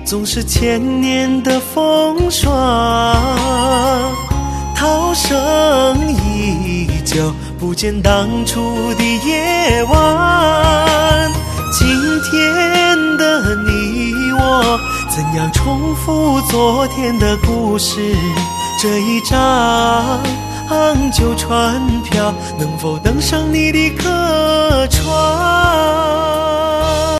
总是千年的风霜，涛声依旧，不见当初的夜晚。今天的你我，怎样重复昨天的故事？这一张旧船票，能否登上你的客船？